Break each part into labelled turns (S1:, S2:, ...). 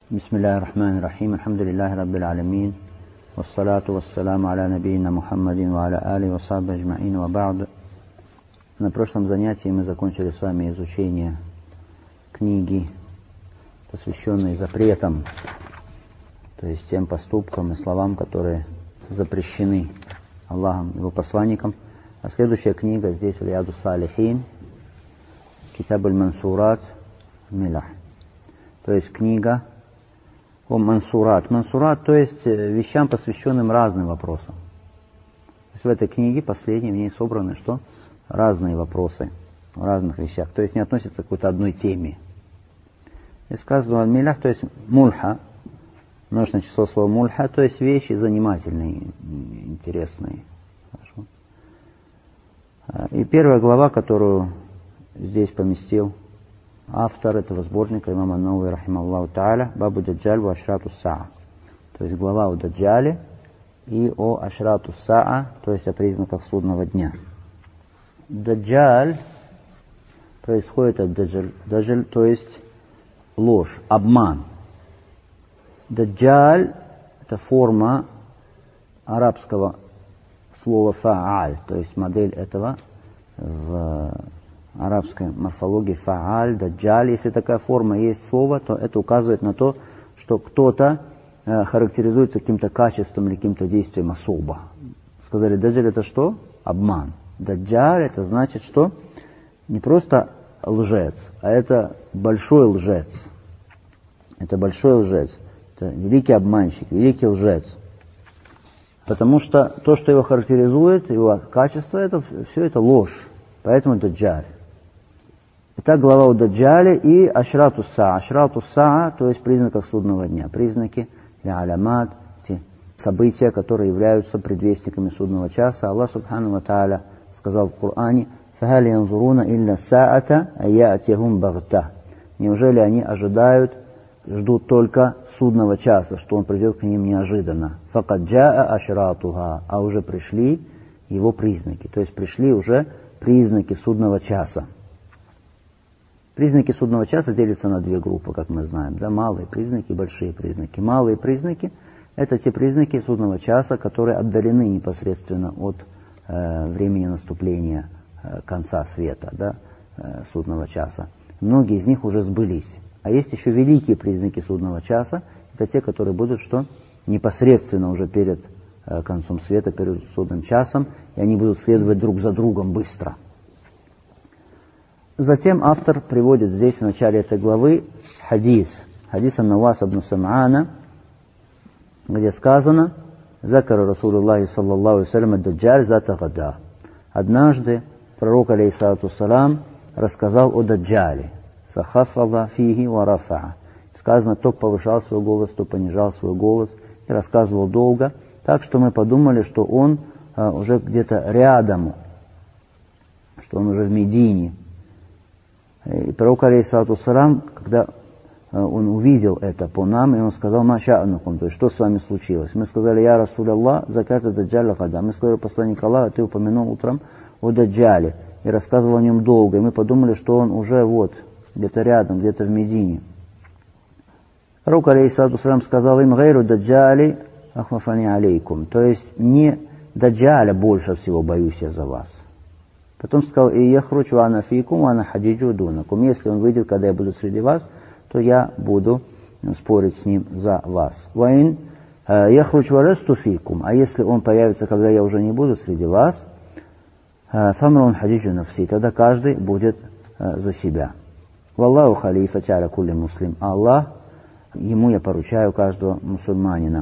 S1: Бисмиллахир рахманир рахим. Алхамдулиллахи раббил аламин. Вассалату вассаламу аля набийна Мухаммадин ва аля али ва сахби аджмаин ва ба'д. На прошлом занятии мы закончили с вами изучение книги, посвященной запретам, то есть тем поступкам и словам, которые запрещены Аллахом, Его посланником. А следующая книга здесь Рияду Салихин, Китаб аль-Мансурат Милах, то есть книга о мансурат. Мансурат, то есть вещам, посвященным разным вопросам. То есть в этой книге, последней, в ней собраны что? Разные вопросы о разных вещах. То есть не относятся к какой-то одной теме. И сказано аль-милях, то есть мульха, множественное число слова мульха, то есть вещи занимательные, интересные. Хорошо. И первая глава, которую здесь поместил автор этого сборника, имам ан-Навави рахимахуллаху тааля, бабу даджаль ва ашрату саа. То есть глава о даджале и о ашрату саа, то есть о признаках судного дня. Даджаль происходит от даджаль, то есть ложь, обман. Даджаль — это форма арабского слова фа'аль, то есть модель этого в арабской морфологии фа'аль, даджаль. Если такая форма есть слово, то это указывает на то, что кто-то характеризуется каким-то качеством или каким-то действием особо. Сказали, даджаль — это что? Обман. Даджаль — это значит, что не просто лжец, а это большой лжец. Это большой лжец. Это великий обманщик, великий лжец. Потому что то, что его характеризует, его качество, это, все это ложь. Поэтому даджаль. Итак, глава о даджале и ашрату саа. Ашрату саа, то есть признаках судного дня. Признаки или алямат, события, которые являются предвестниками судного часа. Аллах субхану ва тааля сказал в Коране: «Фахаль янзуруна илля саата аяатихум багта». Неужели они ждут только судного часа, что он придет к ним неожиданно. «Факад джаа ашратуха», а уже пришли его признаки. То есть пришли уже признаки судного часа. Признаки судного часа делятся на две группы, как мы знаем. Да, малые признаки и большие признаки. Малые признаки — это те признаки судного часа, которые отдалены непосредственно от времени наступления конца света, да, судного часа. Многие из них уже сбылись. А есть еще великие признаки судного часа. Это те, которые будут что? Непосредственно уже перед концом света, перед судным часом, и они будут следовать друг за другом быстро. Затем автор приводит здесь в начале этой главы хадис ан-Навас ибн Сам'ана, где сказано: «Закара Расулуллахи саллаллаху алейхи ва саллям ад-даджаль зата гада». Однажды пророк алейхиссалату вассалам рассказал о даджале. «Фахаффада фихи ва рафаа». Сказано, то повышал свой голос, то понижал свой голос, и рассказывал долго, так что мы подумали, что он уже где-то рядом, что он уже в Медине. И пророк алейхиссалату вассалам, когда он увидел это по нам, и он сказал: «Ма ша'нукум», то есть что с вами случилось? Мы сказали: «Я Расуляллах, заката даджаля гада». Мы сказали: «Посланник Аллаха, ты упомянул утром о даджале и рассказывал о нем долго». И мы подумали, что он уже вот где-то рядом, где-то в Медине. Пророк алейхиссалату вассалам сказал им: «Гайру даджали ахмафани алейкум», то есть не даджаля больше всего боюсь я за вас. Потом сказал: «И яхруч ва ана фикум ва ана хаджиджу дунакум». Если он выйдет, когда я буду среди вас, то я буду спорить с ним за вас. «Ва ин яхруч ва ласту фикум», а если он появится, когда я уже не буду среди вас, фамрун хаджиджу нафси, тогда каждый будет за себя. «Валлаху халифати аля кулли муслим», Аллах, ему я поручаю каждого мусульманина.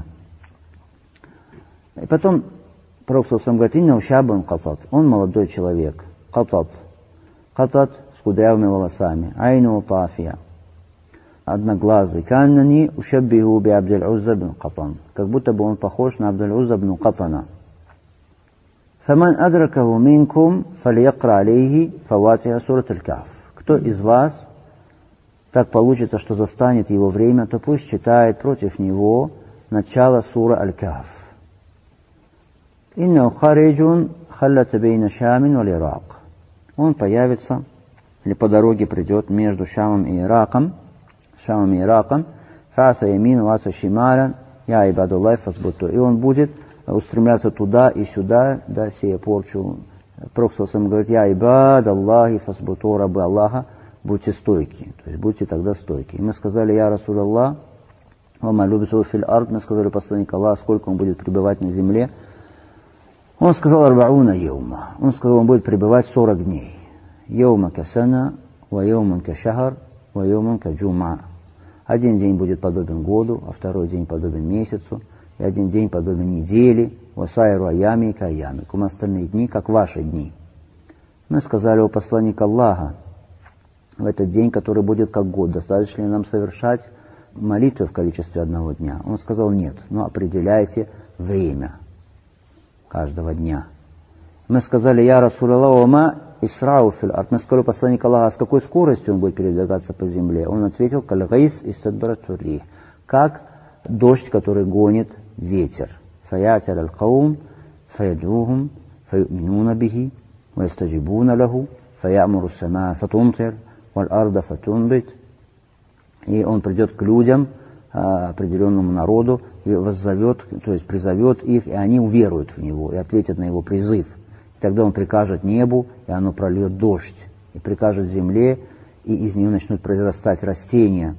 S1: И потом пророк сам говорит: «Инна ушабун катат», он молодой человек. Катат с кудрявыми волосами. Айну тафия, одноглазый. Каннани ушаббиху би Абдуль Узза бин Катан, как будто бы он похож на Абдуль Узза бин Катана. «Фаман адракаху минкум фальякра алейхи фаватиха сурат аль-Кахф». Кто из вас так получится, что застанет его время, то пусть читает против него начало сура аль-Кахф. «Иннаху хариджун халлата бейна Шамин валь Ирак». Он появится, или по дороге придет между Шамом и Ираком, фаса ямин, васа шималян, я ибадуллах фасбуту. И он будет устремляться туда и сюда, да, сея порчу. Пророк говорит, я ибад Аллахи фасбуту, рабы Аллаха, будьте стойки, то есть будьте тогда стойки. И мы сказали, я Расул Аллах, вама любису фил ард, мы сказали посланник Аллаха, сколько он будет пребывать на земле. Он сказал, арбауна йома, он сказал, он будет пребывать 40 дней. Йома касана, ва йоман кашахар, ва йоман каджума. Один день будет подобен году, а второй день подобен месяцу, и один день подобен неделе, васайру аями и каями, кум остальные дни, как ваши дни. Мы сказали, о посланник Аллаха, в этот день, который будет как год, достаточно ли нам совершать молитвы в количестве одного дня? Он сказал, нет, но определяйте время каждого дня. Мы сказали, я Расул Аллах, ма исрау фил ард. Мы сказали, посланник Аллаха, с какой скоростью он будет передвигаться по земле? Он ответил, калгайс истадбаратури, как дождь, который гонит ветер. Фаятир аль-каум, фаядухум, фаюминуна бихи, ваястаджибуна лаху, фаямуру сама фатумтир, валь-арда фатунбит. И он придет к людям, определенному народу, и воззовет, то есть призовет их, и они уверуют в него, и ответят на его призыв. И тогда он прикажет небу, и оно прольет дождь, и прикажет земле, и из нее начнут произрастать растения.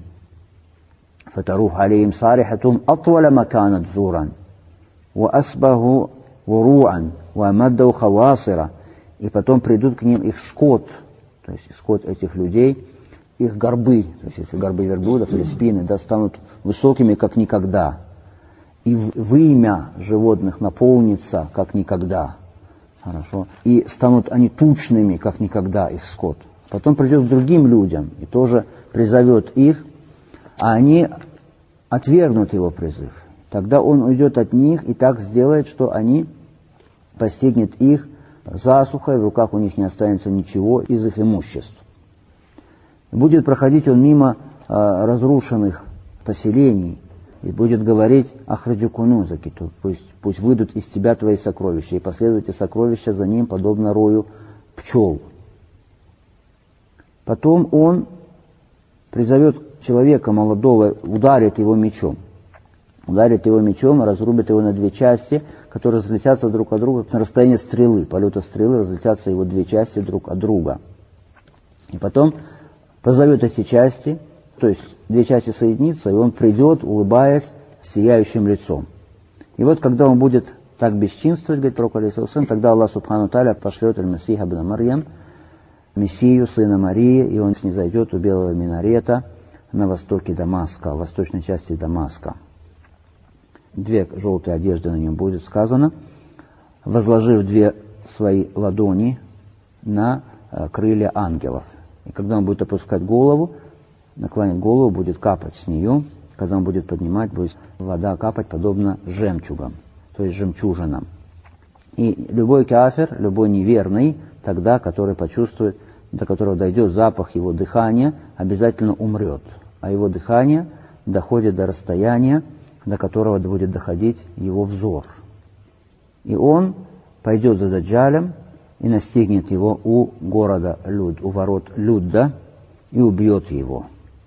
S1: فَتَرُوحَ عَلَيْهِمْ صَارِحَةُمْ أَطْوَلَ مَكَانَتْ زُورًا وَأَسْبَهُ وُرُوعًا وَأَمَدَّوْ خَوَاصِرًا. И потом придут к ним их скот, то есть скот этих людей, их горбы, то есть если горбы верблюдов или спины, да, станут высокими, как никогда. И вымя животных наполнится, как никогда. Хорошо. И станут они тучными, как никогда, их скот. Потом придет к другим людям и тоже призовет их, а они отвергнут его призыв. Тогда он уйдет от них и так сделает, что они постигнет их засуха, и в руках у них не останется ничего из их имуществ. Будет проходить он мимо разрушенных поселений и будет говорить «Ахраджу кунузаки», пусть выйдут из тебя твои сокровища, и последуйте сокровища за ним, подобно рою пчел. Потом он призовет человека молодого, ударит его мечом, разрубит его на две части, которые разлетятся друг от друга на расстоянии стрелы, полета стрелы, разлетятся его две части друг от друга. И потом позовет эти части, то есть две части соединятся, и он придет, улыбаясь, с сияющим лицом. И вот когда он будет так бесчинствовать, говорит пророк алейхиссалям, тогда Аллах субхану тааля пошлет аль-Масиха ибн Марьям, Мессию, сына Марии, и он снизойдет у белого минарета на востоке Дамаска, в восточной части Дамаска. Две желтые одежды на нем будет сказано, возложив две свои ладони на крылья ангелов. И когда он будет опускать голову, наклонить голову, будет капать с нее. Когда он будет поднимать, будет вода капать подобно жемчугам, то есть жемчужинам. И любой кафир, любой неверный, тогда, который почувствует, до которого дойдет запах его дыхания, обязательно умрет. А его дыхание доходит до расстояния, до которого будет доходить его взор. И он пойдет за Даджалем и настигнет его у города Люд, у ворот Людда, и убьет его.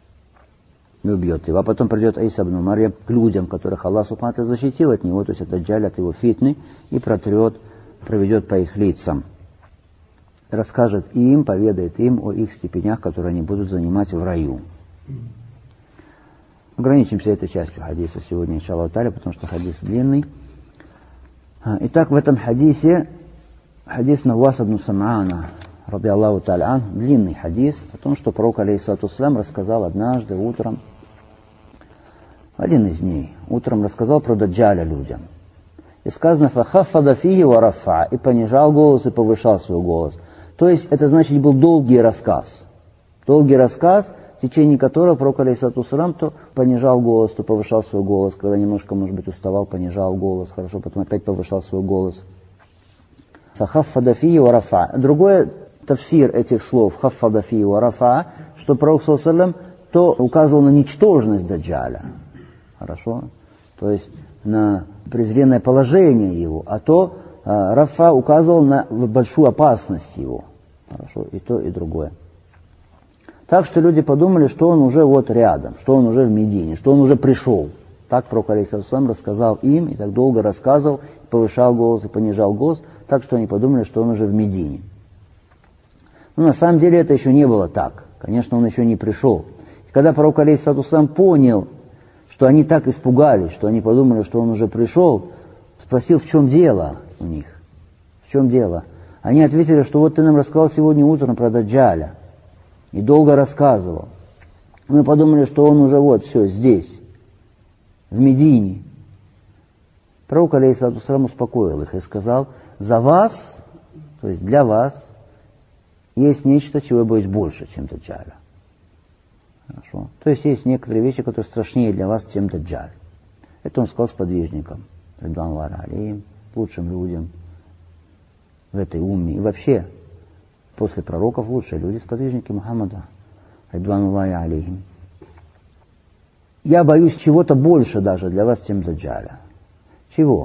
S1: А потом придет Иса ибн Марьям к людям, которых Аллах субхану ва тааля защитил от него, то есть от Даджаля, от его фитны, и проведет по их лицам. Расскажет им, поведает им о их степенях, которые они будут занимать в раю. Ограничимся этой частью хадиса сегодня, иншаллаху тааля, потому что хадис длинный. Итак, в этом хадисе, хадис Навас ибн Сам'ана, ради Аллаху тааля ан, длинный хадис о том, что пророк алейхиссалату вассалям рассказал однажды утром, один из дней, утром рассказал про Даджаля людям. И сказано, фахаффада фихи ва раффа, и понижал голос, и повышал свой голос. То есть, это значит, был долгий рассказ, в течение которого пророк алейхиссалату вассалям то понижал голос, то повышал свой голос, когда немножко, может быть, уставал, понижал голос, хорошо, потом опять повышал свой голос. Фахаффада фихи ва раффа. Другой тафсир этих слов, хаффада фихи ва раффа, что пророк саллаллаху алейхи ва саллям то указывал на ничтожность Даджаля, хорошо, то есть на презренное положение его, а то Рафа указывал на большую опасность его. Хорошо, и то, и другое. Так что люди подумали, что он уже вот рядом, что он уже в Медине, что он уже пришел. Так пророк алейхиссалям рассказал им, и так долго рассказывал, повышал голос и понижал голос, так что они подумали, что он уже в Медине. Но на самом деле это еще не было так. Конечно, он еще не пришел. И когда пророк алейхиссалям понял, что они так испугались, что они подумали, что он уже пришел, спросил, в чем дело у них. В чем дело? Они ответили, что вот ты нам рассказал сегодня утром про Даджаля. И долго рассказывал. Мы подумали, что он уже вот все здесь, в Медине. Пророк алейхиссалям успокоил их и сказал, за вас, то есть для вас, есть нечто, чего я боюсь больше, чем Даджаля. Хорошо. То есть есть некоторые вещи, которые страшнее для вас, чем Даджаль. Это он сказал сподвижникам, лучшим людям в этой умме. И вообще, после пророков лучшие люди, сподвижники Мухаммада. Я боюсь чего-то больше даже для вас, чем Даджаля. Чего?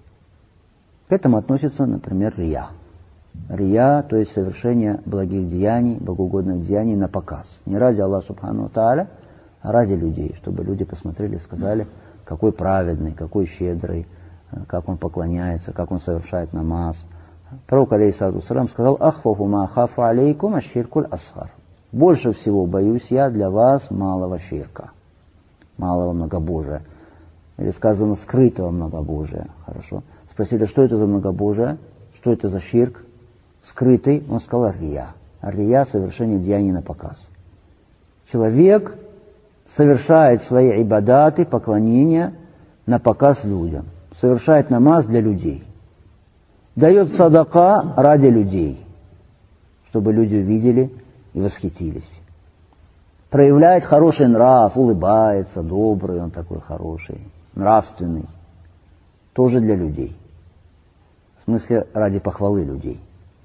S1: К этому относится, например, рия. Рия, то есть совершение благих деяний, богоугодных деяний на показ. Не ради Аллаха Субхану ва Тааля, а ради людей, чтобы люди посмотрели и сказали, какой праведный, какой щедрый, как он поклоняется, как он совершает намаз. Пророк алейхиссалям сказал, ахфафу ма ахафу алейкум аширкуль асхар. Больше всего боюсь я для вас малого ширка, малого многобожия. Или сказано скрытого многобожия. Хорошо. Спросили, что это за многобожие, что это за ширк? Скрытый, он сказал рия. Рия – совершение деяний на показ. Человек совершает свои ибадаты, поклонения на показ людям. Совершает намаз для людей. Дает садака ради людей, чтобы люди увидели и восхитились. Проявляет хороший нрав, улыбается, добрый, он такой хороший, нравственный. Тоже для людей. В смысле, ради похвалы людей.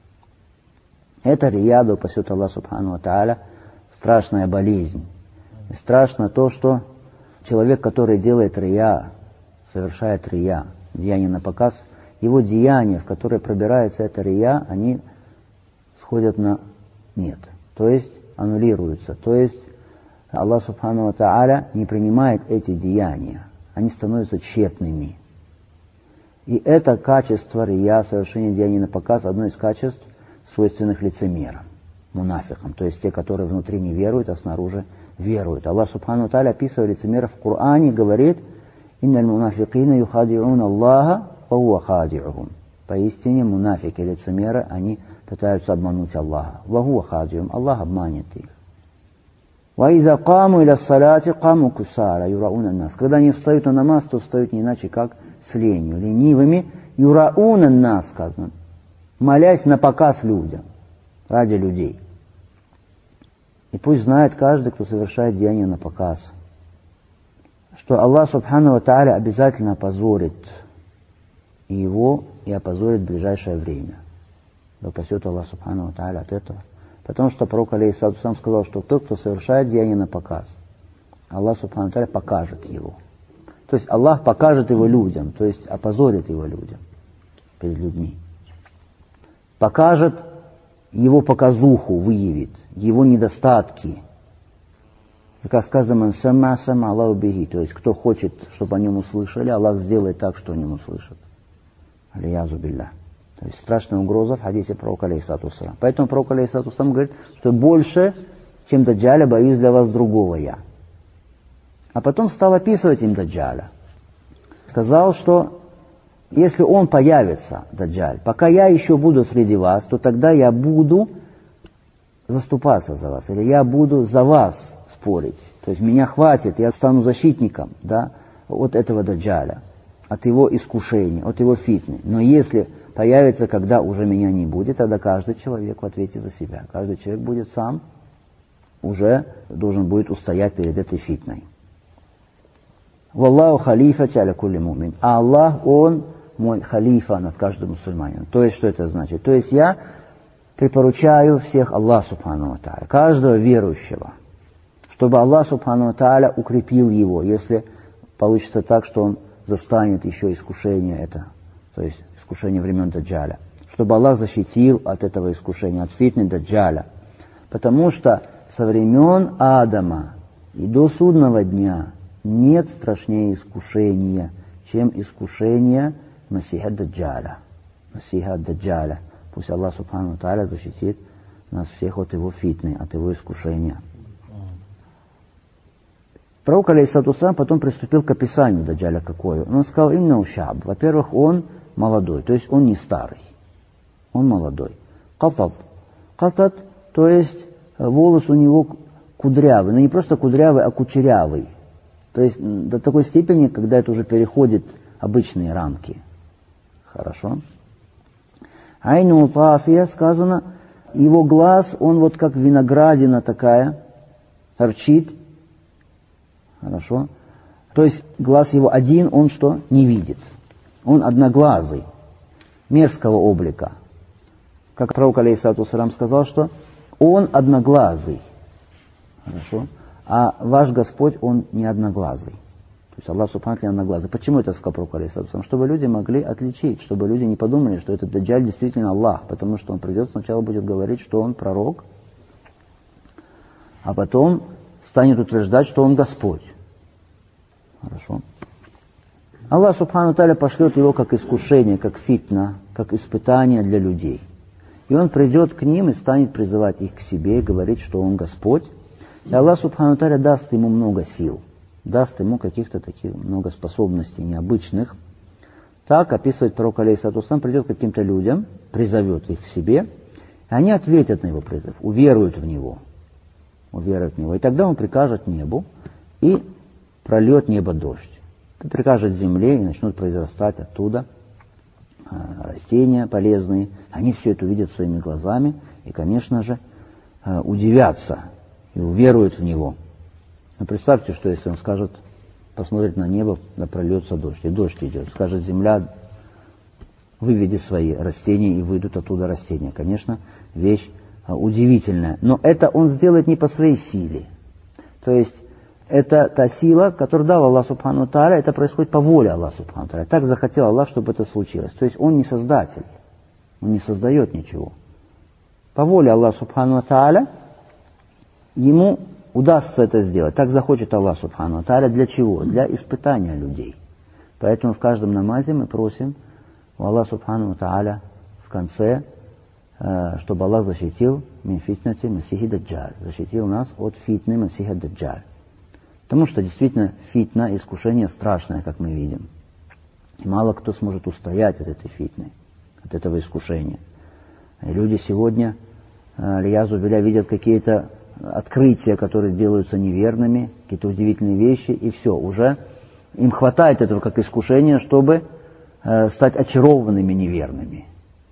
S1: Это рияду, пасет Аллах Субхану ва Тааля, страшная болезнь. И страшно то, что человек, который делает рия, совершает рия, деяние на показ, его деяния, в которые пробирается эта рия, они сходят на нет. То есть аннулируются. То есть Аллах Субхану ва Тааля не принимает эти деяния. Они становятся тщетными. И это качество рия, совершение деяний на показ, одно из качеств, свойственных лицемерам, мунафикам, то есть те, которые внутри не веруют, а снаружи веруют. Аллах Субхану ва Тааля, описывая лицемеров в Коране, говорит, «Инналь мунафикина юхади'ун Аллаха, ва хуа хади'ухум». Поистине, мунафики, лицемеры, они пытаются обмануть Аллаха. «Ва хуа хади'ухум». Аллах обманет их. «Ва иза каму иля салати каму кусара юрауна нас». Когда они встают на намаз, то встают не иначе, как с ленью, ленивыми. Юрауна нас, сказано, молясь на показ людям, ради людей. И пусть знает каждый, кто совершает деяние на показ, что Аллах Субхану ва Тааля обязательно опозорит и его, и опозорит в ближайшее время. Да упасет Аллах Субхану ва Тааля от этого. Потому что пророк алейхиссалям сказал, что тот, кто совершает деяние на показ, Аллах Субхану ва Тааля покажет его. То есть Аллах покажет его людям, то есть опозорит его людям перед людьми. Покажет его показуху, выявит, его недостатки. И как сказано, Аллаху беги, то есть кто хочет, чтобы о нем услышали, Аллах сделает так, что о нем услышат. Алиязу билля. То есть страшная угроза в хадисе пророка алейхиссалям. Поэтому пророк алейхиссалям говорит, что больше, чем Даджаля, боюсь для вас другого я. А потом стал описывать им Даджаля. Сказал, что если он появится, Даджаль, пока я еще буду среди вас, то тогда я буду заступаться за вас, или я буду за вас спорить. То есть меня хватит, я стану защитником, да, от этого Даджаля, от его искушения, от его фитны. Но если появится, когда уже меня не будет, тогда каждый человек в ответе за себя. Каждый человек будет сам, уже должен будет устоять перед этой фитной. Валлаху халифати аля кулли мумин. А Аллах, Он мой халифа над каждым мусульманином. То есть, что это значит? То есть, я припоручаю всех Аллах Субхану ва Тааля, каждого верующего, чтобы Аллах Субхану ва Тааля укрепил его, если получится так, что он застанет еще искушение это, то есть искушение времен Даджаля. Чтобы Аллах защитил от этого искушения, от фитны Даджаля. Потому что со времен Адама и до судного дня нет страшнее искушения, чем искушение Масиха Даджаля. Масиха Даджаля. Пусть Аллах Субхану ва Тааля защитит нас всех от его фитны, от его искушения. Пророк, алейхиссалату вассалям, потом приступил к описанию Даджаля какое. Он сказал: иннаху шаб. Во-первых, он молодой, то есть он не старый. Он молодой. Катат. Катат, то есть волос у него кудрявый, но не просто кудрявый, а кучерявый. То есть до такой степени, когда это уже переходит обычные рамки. Хорошо. Айну тафия сказано, его глаз, он вот как виноградина такая, торчит. Хорошо. То есть глаз его один, он что? Не видит. Он одноглазый, мерзкого облика. Как пророк, алейхиссалату вассалям, сказал, что он одноглазый. Хорошо. А ваш Господь, он не одноглазый. То есть Аллах Субхану ва Тааля одноглазый. Почему это сказал пророк, алейхиссалату вассалям? Чтобы люди могли отличить, чтобы люди не подумали, что этот Даджаль действительно Аллах, потому что он придет, сначала будет говорить, что он пророк, а потом станет утверждать, что он Господь. Хорошо. Аллах Субхану ва Тааля пошлет его как искушение, как фитна, как испытание для людей. И он придет к ним и станет призывать их к себе, и говорить, что он Господь. И Аллах Субхану ва Тааля даст ему много сил, даст ему каких-то таких много способностей необычных. Так описывает пророк, алейхиссалату вассалям, придет к каким-то людям, призовет их к себе, и они ответят на его призыв, уверуют в него. Уверуют в него. И тогда он прикажет небу, и прольет небо дождь. Прикажет земле, и начнут произрастать оттуда растения полезные. Они все это увидят своими глазами и, конечно же, удивятся и уверуют в него. Но представьте, что если он скажет, посмотрит на небо, да прольется дождь, и дождь идет. Скажет: земля, выведи свои растения, и выйдут оттуда растения. Конечно, вещь удивительная. Но это он сделает не по своей силе. То есть это та сила, которую дал Аллах Субхану ва Тааля, это происходит по воле Аллаха Субхану ва Тааля. Так захотел Аллах, чтобы это случилось. То есть он не создатель, он не создает ничего. По воле Аллаха Субхану ва Тааля ему удастся это сделать. Так захочет Аллах Субхану ва Тааля. Для чего? Для испытания людей. Поэтому в каждом намазе мы просим у Аллаха Субхану ва Тааля в конце, чтобы Аллах защитил мин фитнати Масихи Даджаль, защитил нас от фитны Масиха Даджаль. Потому что действительно фитна, искушение страшное, как мы видим. И мало кто сможет устоять от этой фитны, от этого искушения. И люди сегодня, лиязу билля, видят какие-то открытия, которые делаются неверными, какие-то удивительные вещи, и все, уже им хватает этого как искушения, чтобы стать очарованными неверными.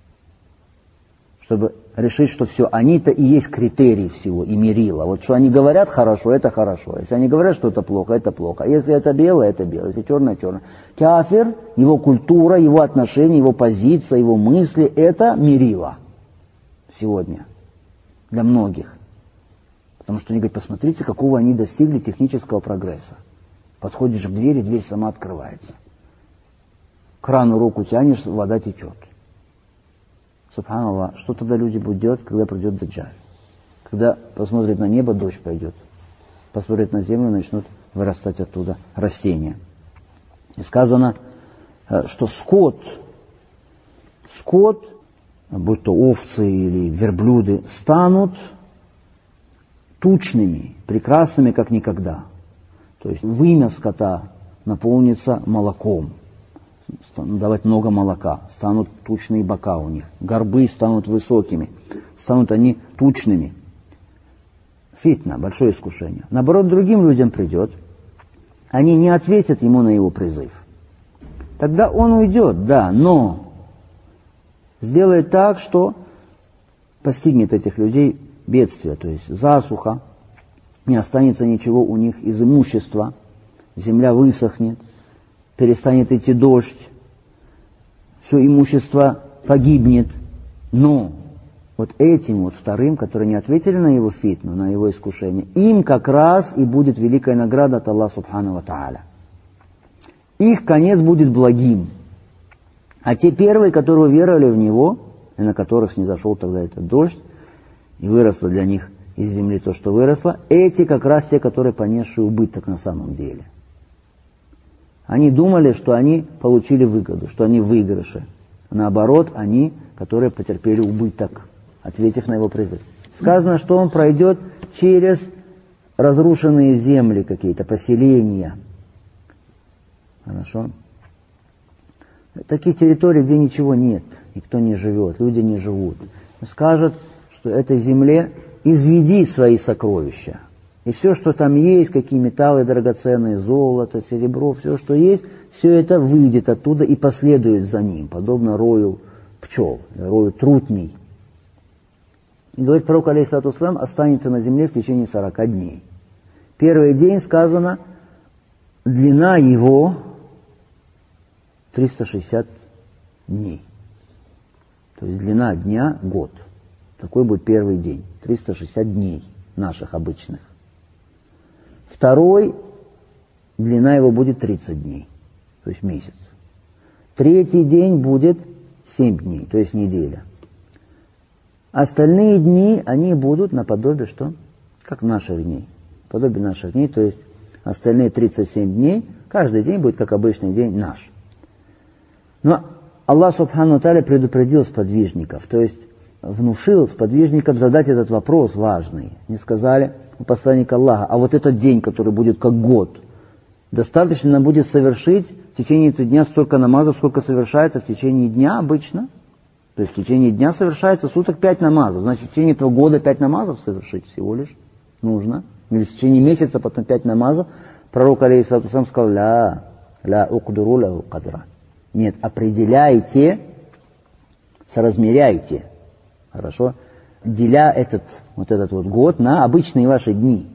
S1: Чтобы решить, что все, они-то и есть критерий всего, и мерило. Вот что они говорят хорошо, это хорошо. Если они говорят, что это плохо, это плохо. А если это белое, это белое. Если черное, черное. Кафир, его культура, его отношения, его позиция, его мысли, это мерило сегодня для многих. Потому что они говорят: посмотрите, какого они достигли технического прогресса. Подходишь к двери, дверь сама открывается. К крану руку тянешь, вода течет. Субханаллах, что тогда люди будут делать, когда придет Даджаль? Когда посмотрят на небо, дождь пойдет. Посмотрят на землю, начнут вырастать оттуда растения. И сказано, что скот, будь то овцы или верблюды, станут тучными, прекрасными, как никогда. То есть вымя скота наполнится молоком. Давать много молока, станут тучные бока у них, горбы станут высокими, станут они тучными. Фитна, большое искушение. Наоборот, другим людям придет, они не ответят ему на его призыв. Тогда он уйдет, да, но сделает так, что постигнет этих людей бедствие, то есть засуха, не останется ничего у них из имущества, земля высохнет, перестанет идти дождь, все имущество погибнет. Но вот этим вот вторым, которые не ответили на его фитну, на его искушение, им как раз и будет великая награда от Аллаха Субхану ва Тааля. Их конец будет благим. А те первые, которые веровали в него, и на которых снизошел тогда этот дождь, и выросла для них из земли то, что выросло, эти как раз те, которые понесшие убыток на самом деле. Они думали, что они получили выгоду, что они в выигрыше. Наоборот, они, которые потерпели убыток, ответив на его призыв. Сказано, что он пройдет через разрушенные земли какие-то, поселения. Хорошо? Такие территории, где ничего нет, никто не живет, люди не живут. Скажет, что этой земле изведи свои сокровища. И все, что там есть, какие металлы драгоценные, золото, серебро, все, что есть, все это выйдет оттуда и последует за ним, подобно рою пчел, рою трутней. И говорит пророк, алейхиссалату вассалам, останется на земле в течение 40 дней. Первый день сказано, длина его 360 дней. То есть длина дня – год. Такой будет первый день. 360 дней наших обычных. Второй, длина его будет 30 дней. То есть месяц. Третий день будет 7 дней, то есть неделя. Остальные дни, они будут наподобие что? Как наших дней. Подобие наших дней, то есть остальные 37 дней, каждый день будет как обычный день наш. Но Аллах Субхану Тааля предупредил сподвижников, то есть внушил сподвижникам задать этот вопрос важный. Они сказали у посланника Аллаха, а вот этот день, который будет как год, достаточно нам будет совершить в течение этого дня столько намазов, сколько совершается в течение дня обычно. То есть в течение дня совершается суток 5 намазов. Значит, в течение этого года 5 намазов совершить всего лишь нужно. Или в течение месяца потом 5 намазов. Пророк, алейхиссалату вассалам, сказал, ля укдуру ля кадра. Нет, определяйте, соразмеряйте. Хорошо? Деля этот год на обычные ваши дни.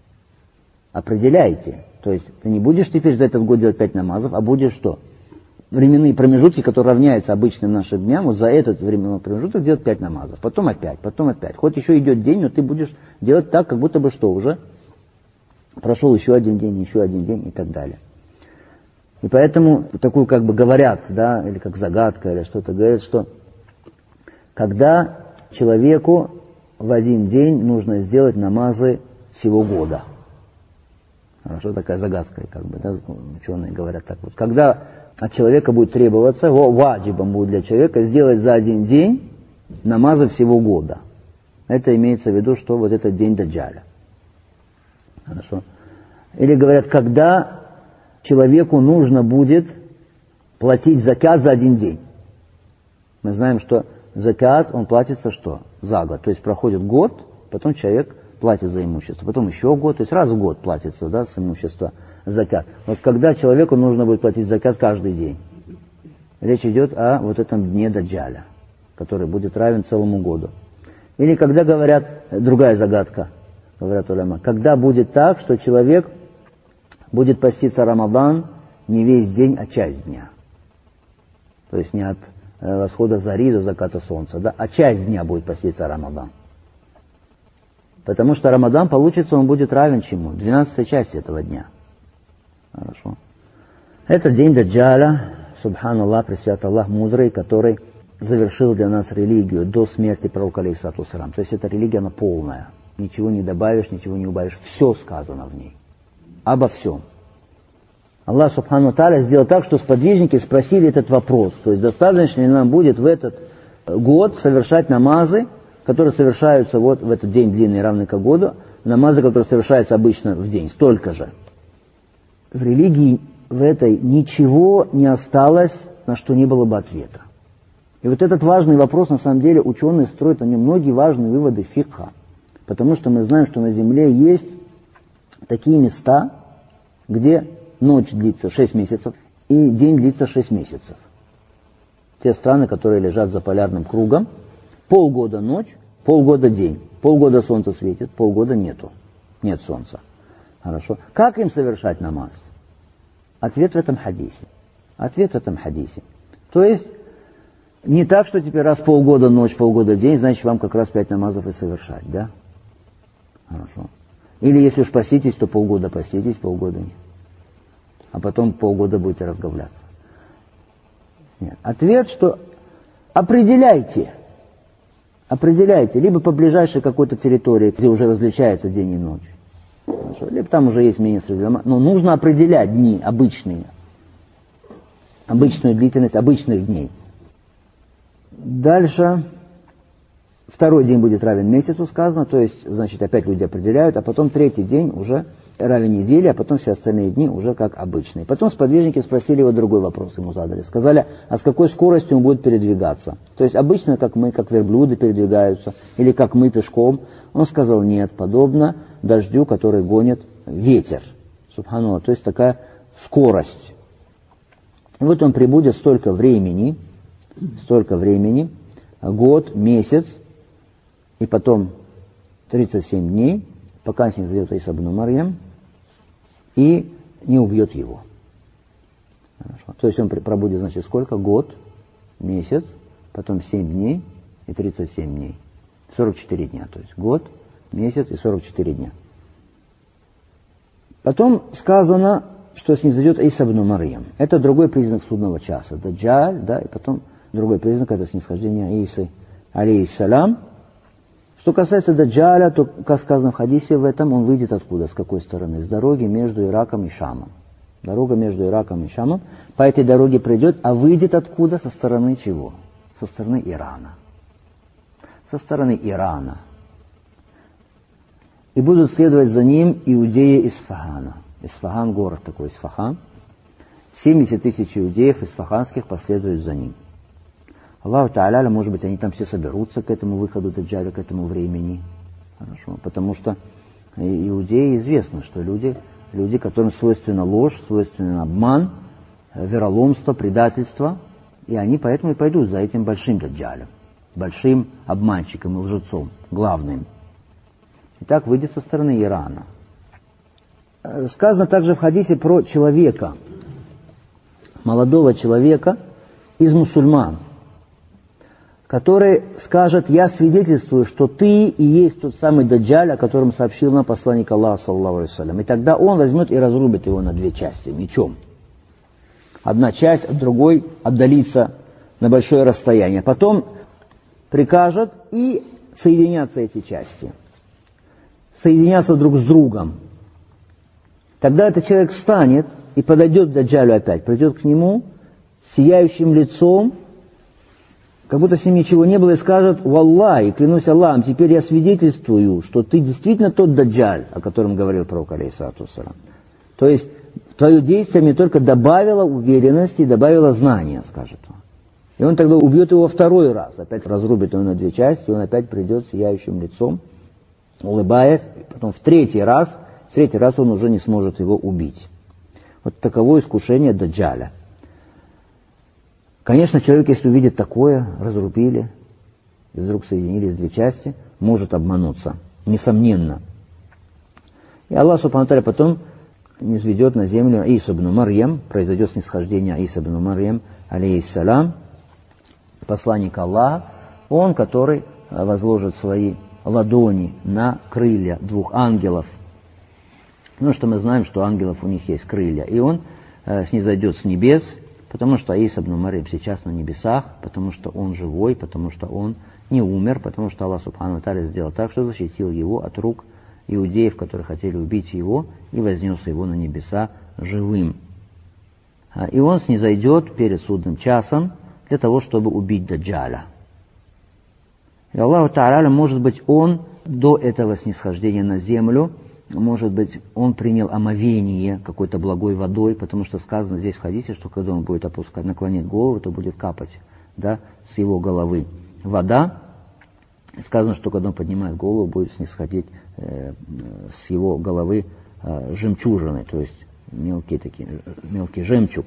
S1: Определяйте. То есть ты не будешь теперь за этот год делать 5 намазов, а будешь что? Временные промежутки, которые равняются обычным нашим дням, вот за этот временной промежуток делать 5 намазов. Потом опять. Хоть еще идет день, но ты будешь делать так, как будто бы что уже прошел еще один день и так далее. И поэтому такую как бы говорят, да, или как загадка, или что-то говорят, что когда человеку в один день нужно сделать намазы всего года. Хорошо, такая загадка, как бы, да, ученые говорят так вот. Когда от человека будет требоваться, ваджибом будет для человека сделать за один день намазы всего года. Это имеется в виду, что вот этот день Даджаля. Хорошо. Или говорят, когда человеку нужно будет платить закят за один день. Мы знаем, что закят, он платится что? За год. То есть проходит год, потом человек платит за имущество. Потом еще год, то есть раз в год платится, да, с имущества закят. Вот когда человеку нужно будет платить закят каждый день. Речь идет о вот этом дне Даджаля, который будет равен целому году. Или когда говорят, другая загадка, говорят уляма, когда будет так, что человек будет поститься Рамадан не весь день, а часть дня. То есть не от восхода зари до заката солнца, да, а часть дня будет поститься Рамадан. Потому что Рамадан, получится, он будет равен чему? 12-й части этого дня. Хорошо. Это день Даджаля, субханаллах, пресвят Аллах мудрый, который завершил для нас религию до смерти пророка, алейхиссалату вассалам. То есть эта религия, она полная. Ничего не добавишь, ничего не убавишь. Все сказано в ней. Обо всем. Аллах субхану тааля сделал так, что сподвижники спросили этот вопрос. То есть достаточно ли нам будет в этот год совершать намазы, которые совершаются вот в этот день длинный, равный к году, намазы, которые совершаются обычно в день, столько же. В религии в этой ничего не осталось, на что не было бы ответа. И вот этот важный вопрос, на самом деле, ученые строят на нем многие важные выводы фикха. Потому что мы знаем, что на Земле есть такие места, где ночь длится 6 месяцев и день длится 6 месяцев. Те страны, которые лежат за полярным кругом, полгода ночь, полгода день, полгода солнце светит, полгода нету, нет солнца. Хорошо. Как им совершать намаз? Ответ в этом хадисе. То есть, не так, что теперь раз полгода ночь, полгода день, значит, вам как раз 5 намазов и совершать, да? Хорошо. Или если уж поститесь, то полгода поститесь, полгода нет. А потом полгода будете разговляться. Нет. Ответ, что определяйте. определяйте, либо по ближайшей какой-то территории, где уже различается день и ночь, хорошо, либо там уже есть министр, но нужно определять дни обычные, обычную длительность обычных дней. Дальше, второй день будет равен месяцу, сказано, то есть, значит, опять люди определяют, а потом третий день уже равен неделе, а потом все остальные дни уже как обычные. Потом сподвижники спросили его другой вопрос, ему задали. Сказали, а с какой скоростью он будет передвигаться? То есть обычно, как мы, как верблюды передвигаются, или как мы пешком. Он сказал, нет, подобно дождю, который гонит ветер. Субханаллах, то есть такая скорость. И вот он прибудет столько времени, год, месяц, и потом 37 дней, пока не зайдет Иса ибн Марьям, и не убьет его. Хорошо. То есть он пробудет, значит, сколько? Год, месяц, потом 7 дней и 37 дней. 44 дня, то есть год, месяц и 44 дня. Потом сказано, что снизойдет Иса ибн Марьям. Это другой признак судного часа. Даджаль, да, и потом другой признак, это снисхождение Исы, алейхиссалям. Что касается Даджаля, то, как сказано в хадисе в этом, он выйдет откуда, с какой стороны? С дороги между Ираком и Шамом. Дорога между Ираком и Шамом. По этой дороге придет, а выйдет откуда? Со стороны чего? Со стороны Ирана. Со стороны Ирана. И будут следовать за ним иудеи Исфахана. Исфахан, город такой, Исфахан. 70 тысяч иудеев исфаханских последуют за ним. Аллаху Та'аля, может быть, они там все соберутся к этому выходу Даджаля, к этому времени. Хорошо. Потому что иудеи известно, что люди, которым свойственна ложь, свойственен обман, вероломство, предательство, и они поэтому и пойдут за этим большим Даджалем, большим обманщиком и лжецом, главным. Итак, выйдет со стороны Ирана. Сказано также в хадисе про человека, молодого человека из мусульман, который скажет, я свидетельствую, что ты и есть тот самый Даджаль, о котором сообщил нам посланник Аллаха, саллаллаху алейхи ва саллям. И тогда он возьмет и разрубит его на две части мечом. Одна часть от другой отдалится на большое расстояние. Потом прикажет и соединятся эти части. Соединяться друг с другом. Тогда этот человек встанет и подойдет к Даджалю опять, придет к нему с сияющим лицом, как будто с ним ничего не было, и скажет, «Валлахи, клянусь Аллахом, теперь я свидетельствую, что ты действительно тот Даджаль, о котором говорил пророк, алейхиссалату вассалям». То есть, твое действие мне только добавило уверенности, добавило знания, скажет он. И он тогда убьет его второй раз, опять разрубит его на две части, и он опять придет с сияющим лицом, улыбаясь, и потом в третий раз он уже не сможет его убить. Вот таково искушение Даджаля. Конечно, человек, если увидит такое, разрубили, и вдруг соединились две части, может обмануться, несомненно. И Аллах Субхану ва Тааля потом низведет на землю Ису ибн Марьям, произойдет снисхождение Исы ибн Марьям, алейхиссалям, посланник Аллаха, он, который возложит свои ладони на крылья двух ангелов. Ну, что мы знаем, что у ангелов у них есть крылья. И он снизойдет с небес, потому что Иса ибн Марьям сейчас на небесах, потому что он живой, потому что он не умер, потому что Аллах Субхану ва Тааля сделал так, что защитил его от рук иудеев, которые хотели убить его, и вознес его на небеса живым. И он снизойдет перед судным часом для того, чтобы убить Даджаля. И Аллаху Та'аля, может быть, он до этого снисхождения на землю, может быть, он принял омовение какой-то благой водой, потому что сказано здесь в хадисе, что когда он будет опускать, наклонить голову, то будет капать, да, с его головы вода. Сказано, что когда он поднимает голову, будет снисходить с его головы жемчужины, то есть мелкий жемчуг.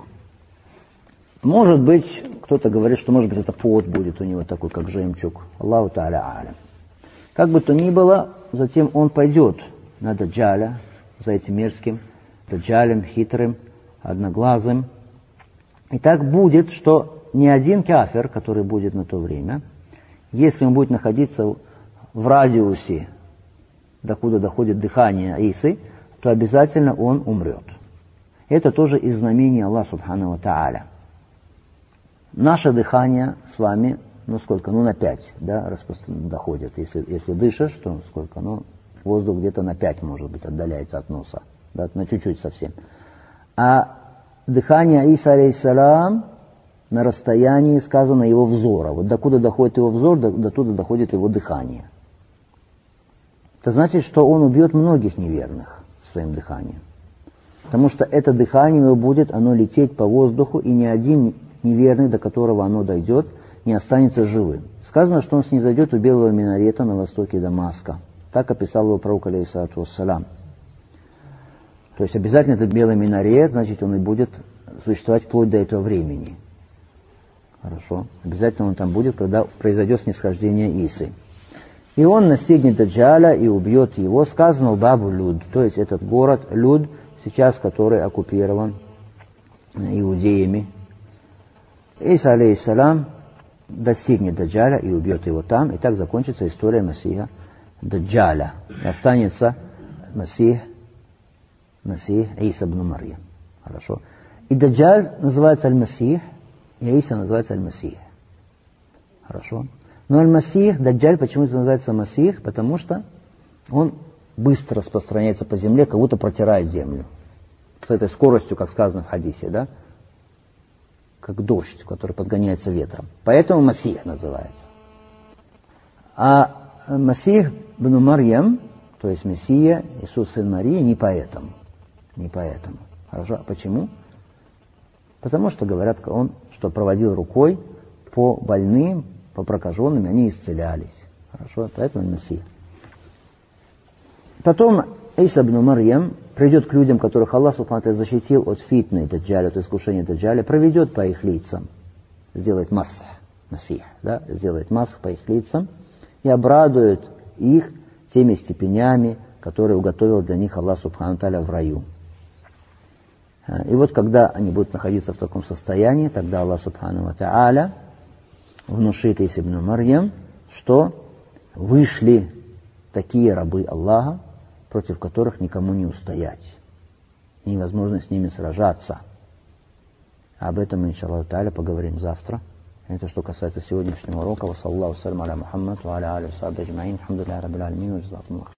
S1: Может быть, кто-то говорит, что может быть это пот будет у него такой, как жемчуг. Аллаху Та'аля алям. Как бы то ни было, затем он пойдет на Даджаля, за этим мерзким Даджалем, хитрым, одноглазым. И так будет, что ни один кафир, который будет на то время, если он будет находиться в радиусе, докуда доходит дыхание Исы, то обязательно он умрет. Это тоже из знамений Аллаха Субхану ва Тааля. Наше дыхание с вами ну сколько, ну на 5, да, доходит. Если дышишь, то сколько, ну воздух где-то на 5, может быть, отдаляется от носа, да, на чуть-чуть совсем. А дыхание Иса алейхиссалям на расстоянии, сказано, его взора. Вот докуда доходит его взор, до туда доходит его дыхание. Это значит, что он убьет многих неверных своим дыханием. Потому что это дыхание его будет, оно лететь по воздуху, и ни один неверный, до которого оно дойдет, не останется живым. Сказано, что он снизойдет у белого минарета на востоке Дамаска. Так описал его пророк, алейхиссалату вассалям. То есть обязательно этот белый минарет, значит, он и будет существовать вплоть до этого времени. Хорошо. Обязательно он там будет, когда произойдет снисхождение Исы. И он настигнет Даджаля и убьет его. Сказано Бабу Люд, то есть этот город Люд, сейчас который оккупирован иудеями. Иса алейхиссалям достигнет Даджаля и убьет его там, и так закончится история Масиха Даджаля. И останется Масих Иса ибн Марьям. Хорошо. И Даджаль называется Аль-Масих, и Иса называется Аль-Масих. Хорошо. Но Аль-Масих, Даджаль, почему-то называется Масих, потому что он быстро распространяется по земле, как будто протирает землю. С этой скоростью, как сказано в хадисе, да? Как дождь, который подгоняется ветром. Поэтому Масих называется. А Масих ибн Марьям, то есть Мессия, Иисус сын Марии, не поэтому. Не поэтому. Хорошо. А почему? Потому что, говорят, он, что проводил рукой по больным, по прокаженным, они исцелялись. Хорошо. Поэтому Мессия. Потом Иса ибн Марьям придет к людям, которых Аллах субхану ва тааля защитил от фитны Даджаля, от искушения Даджаля, проведет по их лицам, сделает масх, да, сделает масх по их лицам и обрадует их теми степенями, которые уготовил для них Аллах субхану ва тааля в раю. И вот когда они будут находиться в таком состоянии, тогда Аллах субхану ва тааля внушит Иса ибн Марьям, что вышли такие рабы Аллаха, против которых никому не устоять. Невозможно с ними сражаться. Об этом мы, иншаллаху тааля, поговорим завтра. Это что касается сегодняшнего урока. Ва саллаллаху салям аля Мухаммад, ва аля алихи ва сахбихи аджмаин. Алхамдулиллахи раббил алямин, ва джазакумуллаху.